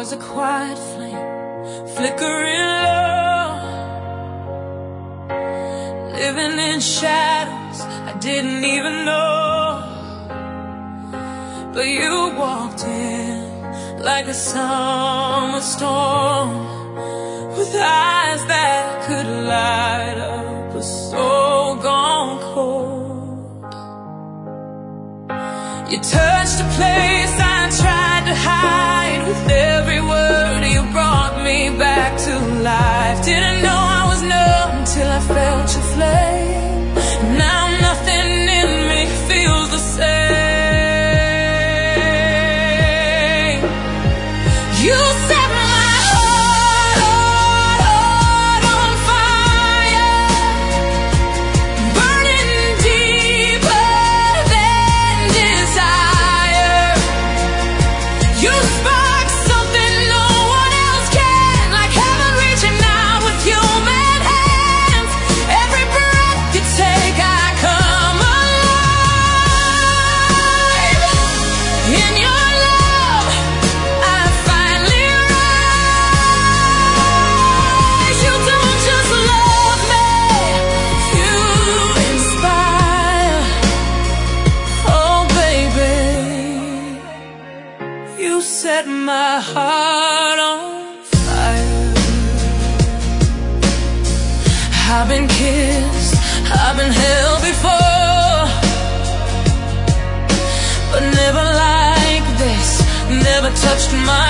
was a quiet flame, flickering low, living in shadows I didn't even know. But you walked in like a summer storm, with eyes that could light up a soul gone cold. You touched a place I tried to hide. With every word you brought me back to life. Didn't know I was numb till I felt your flame. Now nothing in me feels the same. You set my heart on fire, burning deeper than desire. You spark something no one else can, like heaven reaching out with human hands. Every breath you take, I come alive. In your love, I finally rise. You don't just love me, you inspire. Oh baby, you set my heart on fire. I've been kissed, I've been held before, but never like this, never touched my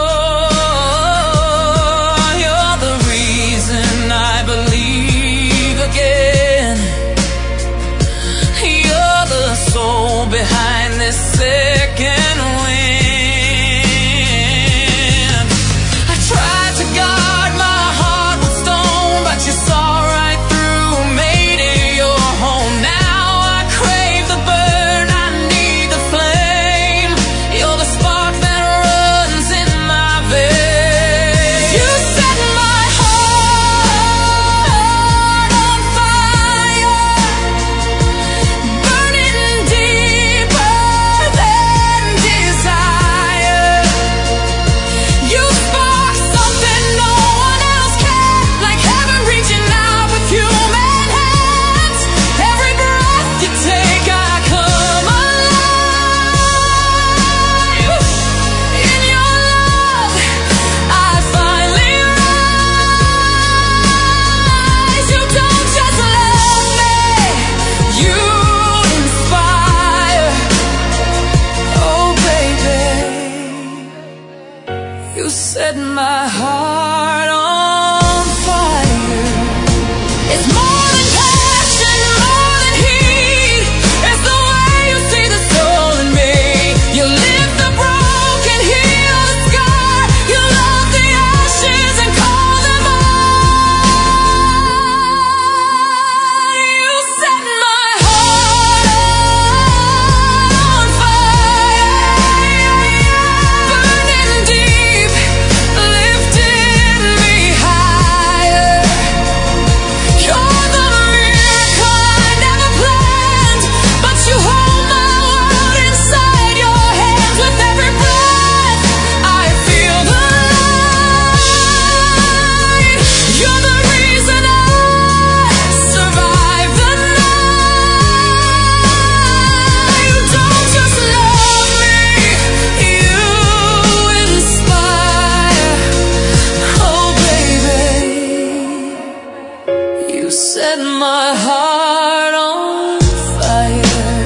core. You're the reason I believe again. You're the soul behind this second wind. I tried to guard my heart with stone, but you saw right through, made it your home. Now I crave the burn, I need the flame. You're the spark that runs in my veins. You set my heart on fire, burning deeper than desire. You spark something no one else can, like heaven reaching out with human hands. Every breath you take, I come alive. In your love, I finally rise. You don't just love me, you inspire. Oh baby, you set my heart on fire. It's more than passion, more than heat. It's the way you see the soul in me. You lift the broken, heal the scar. You love the ashes and call them on. You set my heart on fire, burning deep, lifting me higher. You're the miracle I never planned, but you hold my world inside your hands. With every breath, I feel the light. You're the reason I survive the night. You don't just love me, you inspire. Oh baby, you set my heart on fire.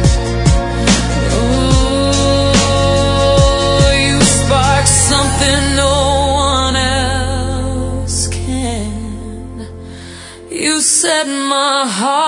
Oh, you spark something no one else can. You set my heart